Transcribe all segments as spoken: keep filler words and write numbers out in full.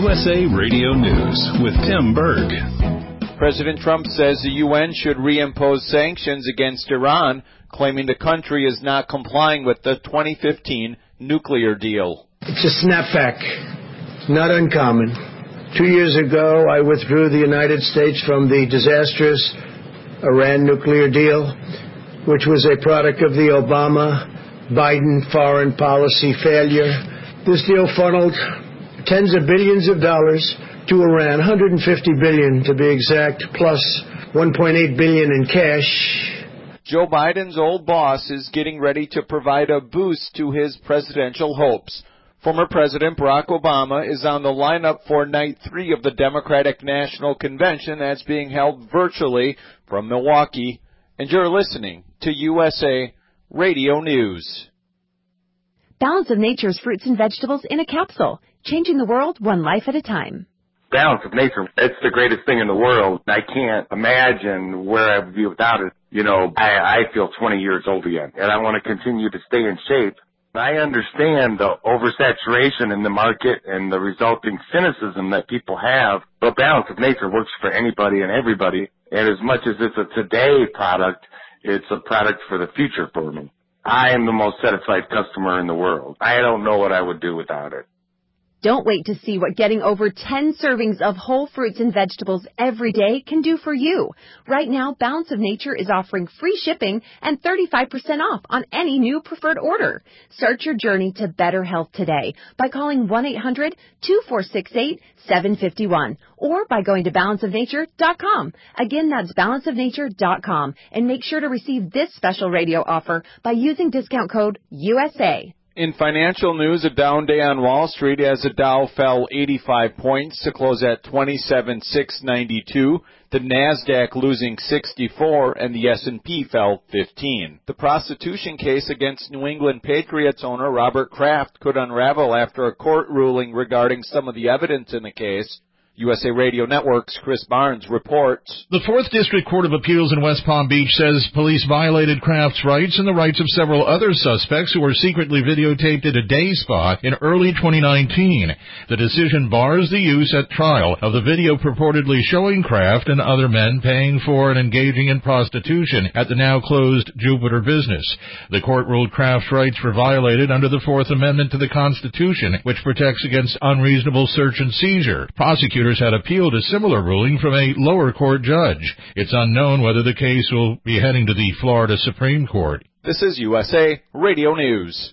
U S A Radio News with Tim Berg. President Trump says the U N should reimpose sanctions against Iran, claiming the country is not complying with the twenty fifteen nuclear deal. It's a snapback, not uncommon. Two years ago, I withdrew the United States from the disastrous Iran nuclear deal, which was a product of the Obama-Biden foreign policy failure. This deal funneled tens of billions of dollars to Iran, one hundred fifty billion dollars to be exact, plus one point eight billion dollars in cash. Joe Biden's old boss is getting ready to provide a boost to his presidential hopes. Former President Barack Obama is on the lineup for night three of the Democratic National Convention that's being held virtually from Milwaukee. And you're listening to U S A Radio News. Balance of Nature's fruits and vegetables in a capsule, changing the world one life at a time. Balance of Nature, it's the greatest thing in the world. I can't imagine where I would be without it. You know, I, I feel twenty years old again, and I want to continue to stay in shape. I understand the oversaturation in the market and the resulting cynicism that people have, but Balance of Nature works for anybody and everybody, and as much as it's a today product, it's a product for the future for me. I am the most satisfied customer in the world. I don't know what I would do without it. Don't wait to see what getting over ten servings of whole fruits and vegetables every day can do for you. Right now, Balance of Nature is offering free shipping and thirty-five percent off on any new preferred order. Start your journey to better health today by calling one eight hundred two four six eight seven five one or by going to balance of nature dot com. Again, that's balance of nature dot com. And make sure to receive this special radio offer by using discount code U S A. In financial news, a down day on Wall Street as the Dow fell eighty-five points to close at twenty-seven thousand six hundred ninety-two. The NASDAQ losing sixty-four, and the S and P fell fifteen. The prostitution case against New England Patriots owner Robert Kraft could unravel after a court ruling regarding some of the evidence in the case. U S A Radio Network's Chris Barnes reports. The fourth District Court of Appeals in West Palm Beach says police violated Kraft's rights and the rights of several other suspects who were secretly videotaped at a day spa in early twenty nineteen. The decision bars the use at trial of the video purportedly showing Kraft and other men paying for and engaging in prostitution at the now closed Jupiter business. The court ruled Kraft's rights were violated under the Fourth Amendment to the Constitution, which protects against unreasonable search and seizure. Prosecutors had appealed a similar ruling from a lower court judge. It's unknown whether the case will be heading to the Florida Supreme Court. This is U S A Radio News.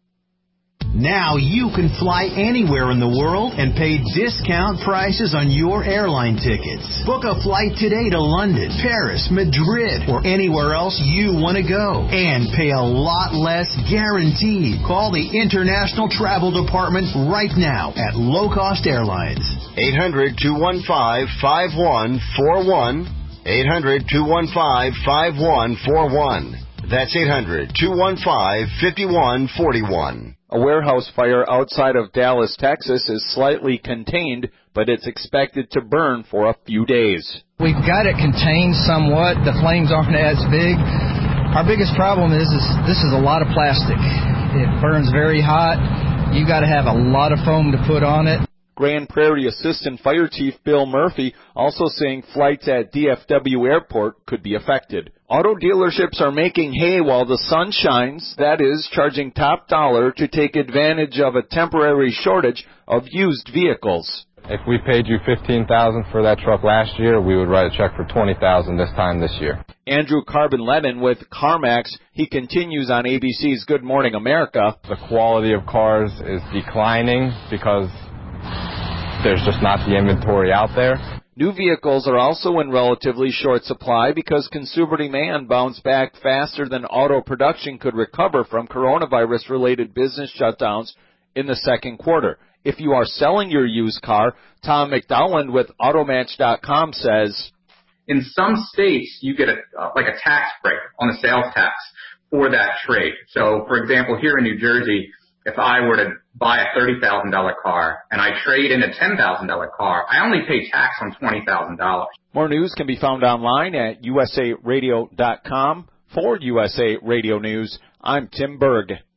Now you can fly anywhere in the world and pay discount prices on your airline tickets. Book a flight today to London, Paris, Madrid, or anywhere else you want to go. And pay a lot less guaranteed. Call the International Travel Department right now at Low Cost Airlines. eight hundred two one five five one four one. eight hundred two one five five one four one. That's eight hundred two one five five one four one. A warehouse fire outside of Dallas, Texas is slightly contained, but it's expected to burn for a few days. We've got it contained somewhat. The flames aren't as big. Our biggest problem is, is this is a lot of plastic. It burns very hot. You got to have a lot of foam to put on it. Grand Prairie Assistant Fire Chief Bill Murphy also saying flights at D F W Airport could be affected. Auto dealerships are making hay while the sun shines, that is, charging top dollar to take advantage of a temporary shortage of used vehicles. If we paid you fifteen thousand dollars for that truck last year, we would write a check for twenty thousand dollars this time this year. Andrew Carbon-Lennon with CarMax, he continues on A B C's Good Morning America. The quality of cars is declining because there's just not the inventory out there. New vehicles are also in relatively short supply because consumer demand bounced back faster than auto production could recover from coronavirus-related business shutdowns in the second quarter. If you are selling your used car, Tom McDowland with Automatch dot com says, in some states, you get a, uh, like a tax break on the sales tax for that trade. So, for example, here in New Jersey, if I were to buy a thirty thousand dollars car and I trade in a ten thousand dollars car, I only pay tax on twenty thousand dollars. More news can be found online at U S A radio dot com. For U S A Radio News, I'm Tim Berg.